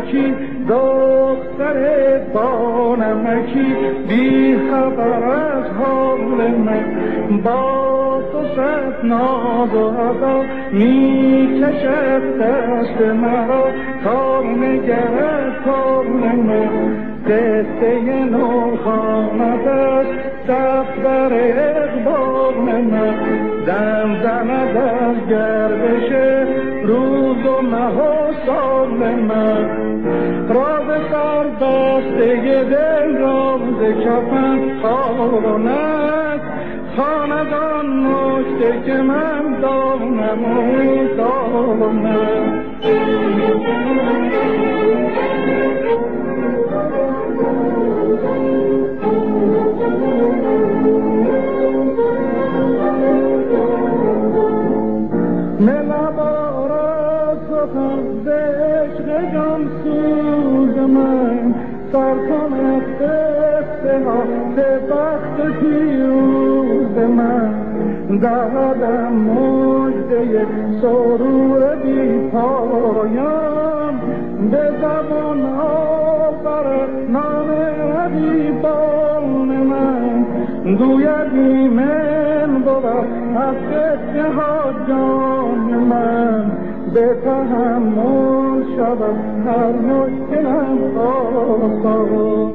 نمکی دختر با نمکی بی خبر از حال من با تو صد ناز و ادا می کشد دست مرا تا نگرد حال من قصه نو خواند است دفتر اقبال من دم زند از گردش روز و مه و سال من راز سر بسته دل راز کفن خواند خواند آن نکته که من دانم و دانم سر کند قصه ها به بخت پیروز من دهدم مژده سرور بی پایان به زبان آورد نام رقیبان من گوید ایمن بود از قصه ها جان من به تحمل شود هر مشکلم آسان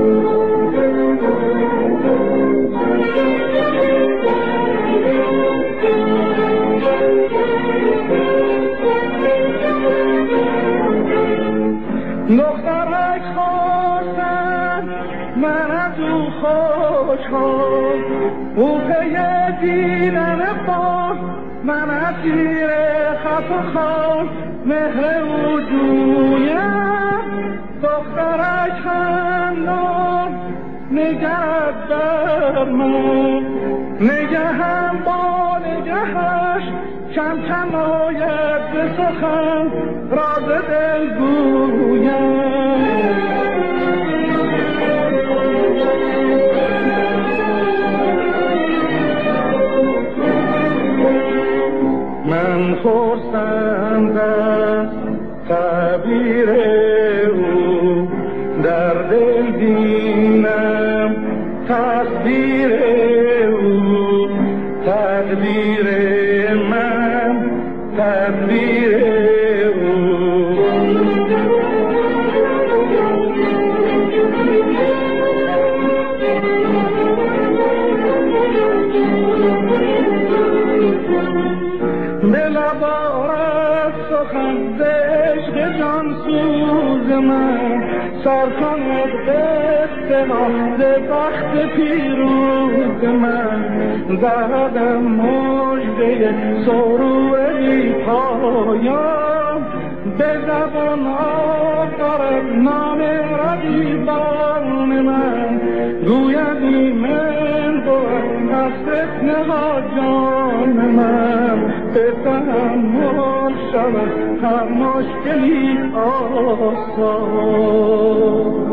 دخترک خواستن من از او خوشحال او پی دیدن باز من اسیر خط و خال مهر او جویم دخترک خندان نگرد بر من نگهم با نگهش کم کم آید به سخن راز دل گویم من خرسندم تعبیر او در دل بینم تصویر او تقدیر من تقدیر سر کند قصه ها به بخت پیروز من دهدم مژده سرور بی پایان به زبان آورد نام رقیبان من گوید ایمن بود از فتنه ها جان من به تحمل شود هر مشکلی آسان